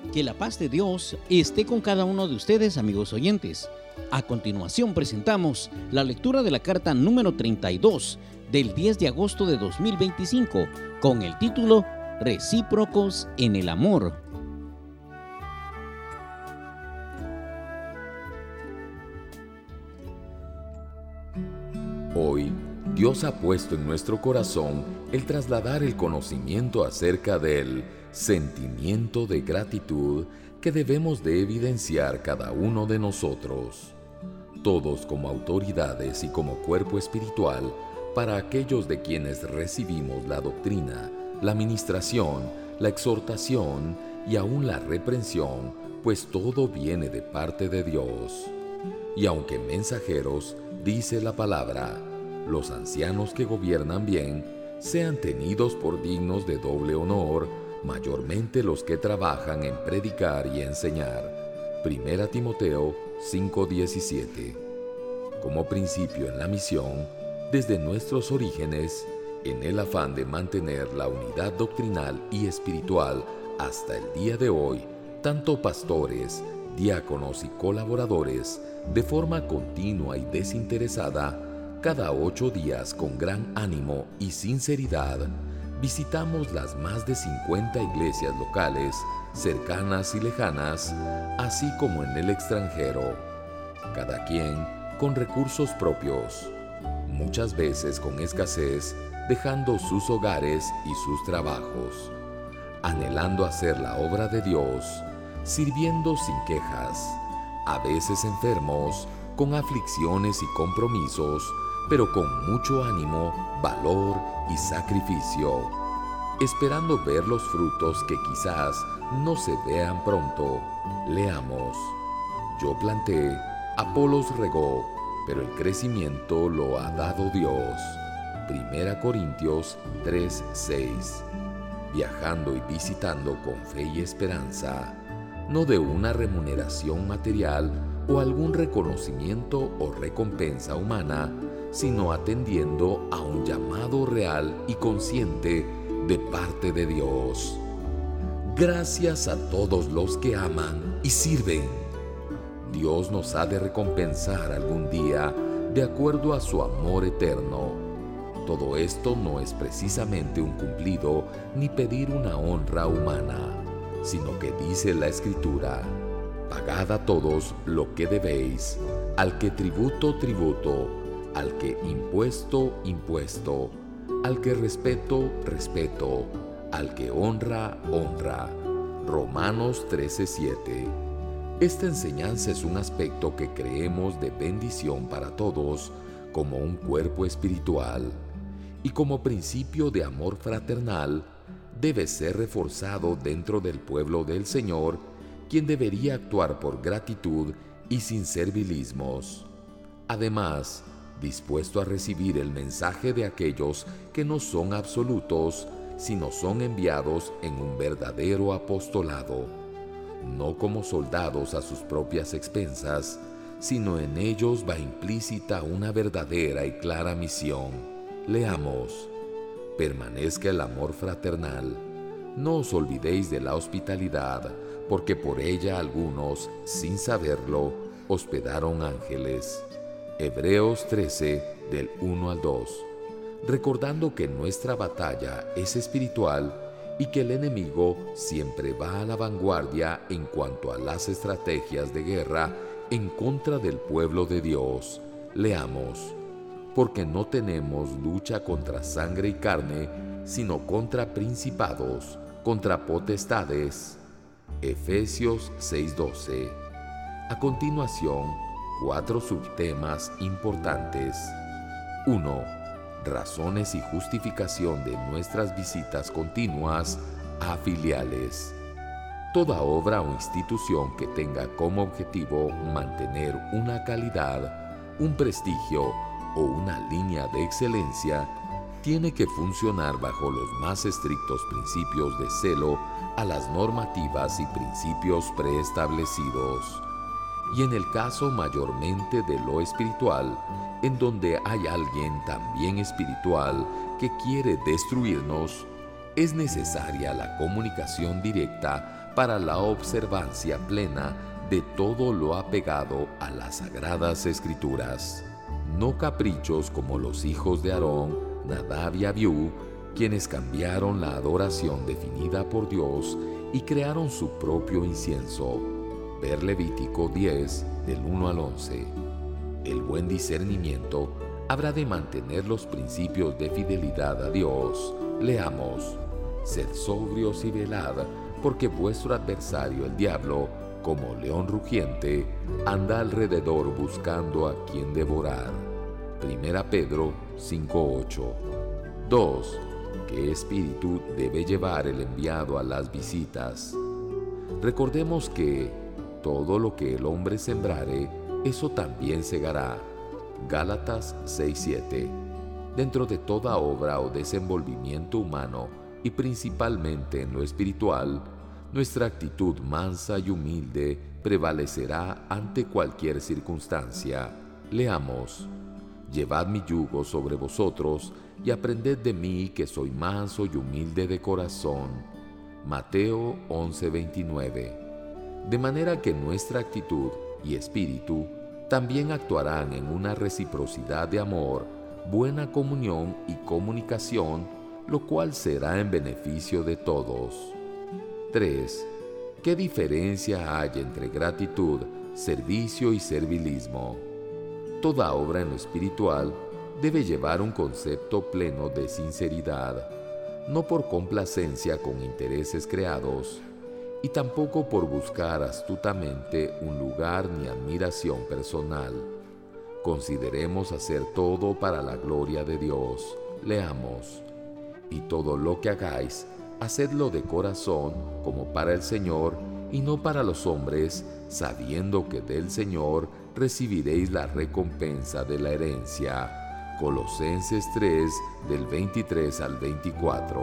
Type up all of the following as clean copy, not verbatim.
Que la paz de Dios esté con cada uno de ustedes, amigos oyentes. A continuación presentamos la lectura de la carta número 32 del 10 de agosto de 2025 con el título Recíprocos en el amor. Hoy, Dios ha puesto en nuestro corazón el trasladar el conocimiento acerca del sentimiento de gratitud que debemos de evidenciar cada uno de nosotros. Todos como autoridades y como cuerpo espiritual para aquellos de quienes recibimos la doctrina, la ministración, la exhortación y aún la reprensión, pues todo viene de parte de Dios. Y aunque mensajeros, dice la palabra, los ancianos que gobiernan bien sean tenidos por dignos de doble honor, mayormente los que trabajan en predicar y enseñar. 1 Timoteo 5:17. Como principio en la misión, desde nuestros orígenes, en el afán de mantener la unidad doctrinal y espiritual hasta el día de hoy, tanto pastores, diáconos y colaboradores, de forma continua y desinteresada, cada 8 días con gran ánimo y sinceridad, visitamos las más de 50 iglesias locales, cercanas y lejanas, así como en el extranjero, cada quien con recursos propios, muchas veces con escasez, dejando sus hogares y sus trabajos, anhelando hacer la obra de Dios, sirviendo sin quejas, a veces enfermos, con aflicciones y compromisos, pero con mucho ánimo, valor y sacrificio, esperando ver los frutos que quizás no se vean pronto. Leamos: yo planté, Apolos regó, pero el crecimiento lo ha dado Dios. 1 Corintios 3:6. Viajando y visitando con fe y esperanza, no de una remuneración material o algún reconocimiento o recompensa humana, sino atendiendo a un llamado real y consciente de parte de Dios. Gracias a todos los que aman y sirven. Dios nos ha de recompensar algún día de acuerdo a su amor eterno. Todo esto no es precisamente un cumplido ni pedir una honra humana, sino que dice la Escritura: pagad a todos lo que debéis, al que tributo, tributo, al que impuesto, impuesto, al que respeto, respeto, al que honra, honra. Romanos 13:7. Esta enseñanza es un aspecto que creemos de bendición para todos como un cuerpo espiritual, y como principio de amor fraternal debe ser reforzado dentro del pueblo del Señor, quien debería actuar por gratitud y sin servilismos. Además, dispuesto a recibir el mensaje de aquellos que no son absolutos, sino son enviados en un verdadero apostolado, no como soldados a sus propias expensas, sino en ellos va implícita una verdadera y clara misión. Leamos: permanezca el amor fraternal. No os olvidéis de la hospitalidad, porque por ella algunos, sin saberlo, hospedaron ángeles. Hebreos 13, del 1 al 2. Recordando que nuestra batalla es espiritual y que el enemigo siempre va a la vanguardia en cuanto a las estrategias de guerra en contra del pueblo de Dios. Leamos: porque no tenemos lucha contra sangre y carne, sino contra principados, contra potestades. Efesios 6:12. A continuación, 4 subtemas importantes. 1. Razones y justificación de nuestras visitas continuas a filiales. Toda obra o institución que tenga como objetivo mantener una calidad, un prestigio o una línea de excelencia, tiene que funcionar bajo los más estrictos principios de celo a las normativas y principios preestablecidos. Y en el caso mayormente de lo espiritual, en donde hay alguien también espiritual que quiere destruirnos, es necesaria la comunicación directa para la observancia plena de todo lo apegado a las Sagradas Escrituras. No caprichos como los hijos de Aarón, Nadab y Abiú, quienes cambiaron la adoración definida por Dios y crearon su propio incienso. Ver Levítico 10, del 1 al 11. El buen discernimiento habrá de mantener los principios de fidelidad a Dios. Leamos: sed sobrios y velad, porque vuestro adversario el diablo, como león rugiente, anda alrededor buscando a quien devorar. 1 Pedro 5:8. 2. ¿Qué espíritu debe llevar el enviado a las visitas? Recordemos que todo lo que el hombre sembrare, eso también segará. Gálatas 6:7. Dentro de toda obra o desenvolvimiento humano, y principalmente en lo espiritual, nuestra actitud mansa y humilde prevalecerá ante cualquier circunstancia. Leamos: llevad mi yugo sobre vosotros y aprended de mí, que soy manso y humilde de corazón. Mateo 11:29. De manera que nuestra actitud y espíritu también actuarán en una reciprocidad de amor, buena comunión y comunicación, lo cual será en beneficio de todos. 3. ¿Qué diferencia hay entre gratitud, servicio y servilismo? Toda obra en lo espiritual debe llevar un concepto pleno de sinceridad, no por complacencia con intereses creados, y tampoco por buscar astutamente un lugar ni admiración personal. Consideremos hacer todo para la gloria de Dios. Leamos: y todo lo que hagáis, hacedlo de corazón, como para el Señor, y no para los hombres, sabiendo que del Señor recibiréis la recompensa de la herencia. Colosenses 3, del 23 al 24.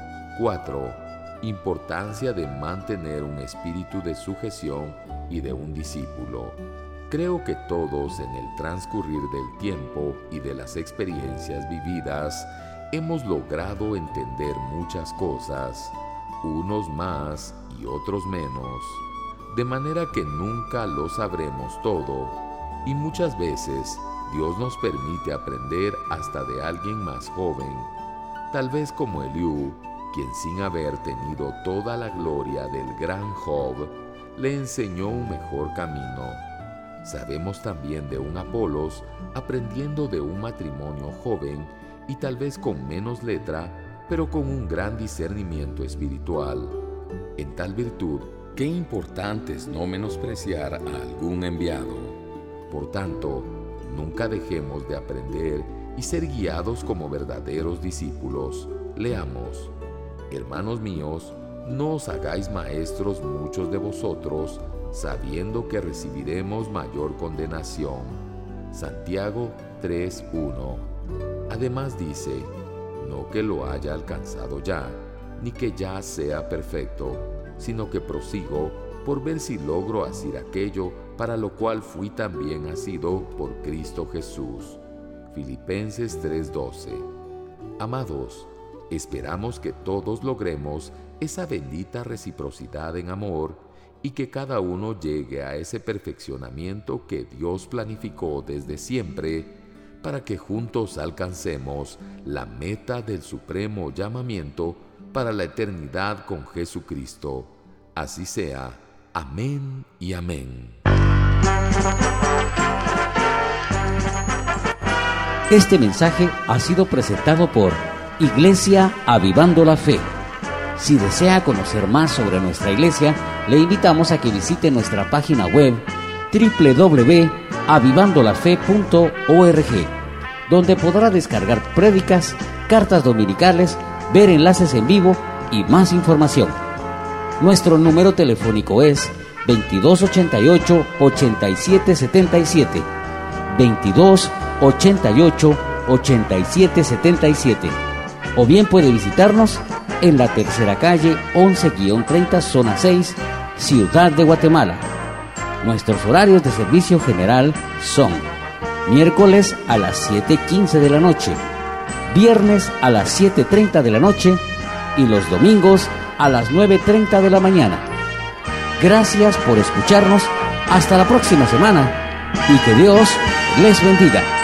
4. Importancia de mantener un espíritu de sujeción y de un discípulo. Creo que todos, en el transcurrir del tiempo y de las experiencias vividas, hemos logrado entender muchas cosas, unos más y otros menos, de manera que nunca lo sabremos todo, y muchas veces Dios nos permite aprender hasta de alguien más joven, tal vez como Eliú, quien sin haber tenido toda la gloria del gran Job, le enseñó un mejor camino. Sabemos también de un Apolos aprendiendo de un matrimonio joven y tal vez con menos letra, pero con un gran discernimiento espiritual. En tal virtud, qué importante es no menospreciar a algún enviado. Por tanto, nunca dejemos de aprender y ser guiados como verdaderos discípulos. Leamos: hermanos míos, no os hagáis maestros muchos de vosotros, sabiendo que recibiremos mayor condenación. Santiago 3:1. Además dice: no que lo haya alcanzado ya, ni que ya sea perfecto, sino que prosigo por ver si logro hacer aquello para lo cual fui también asido por Cristo Jesús. Filipenses 3:12. Amados, esperamos que todos logremos esa bendita reciprocidad en amor y que cada uno llegue a ese perfeccionamiento que Dios planificó desde siempre para que juntos alcancemos la meta del supremo llamamiento para la eternidad con Jesucristo. Así sea. Amén y amén. Este mensaje ha sido presentado por Iglesia Avivando la Fe. Si desea conocer más sobre nuestra iglesia, le invitamos a que visite nuestra página web www.avivandolafe.org, donde podrá descargar prédicas, cartas dominicales, ver enlaces en vivo y más información. Nuestro número telefónico es 2288-8777, 2288-8777, o bien puede visitarnos en la tercera calle 11-30, zona 6, Ciudad de Guatemala. Nuestros horarios de servicio general son miércoles a las 7:15 de la noche, viernes a las 7:30 de la noche y los domingos a las 9:30 de la mañana. Gracias por escucharnos. Hasta la próxima semana y que Dios les bendiga.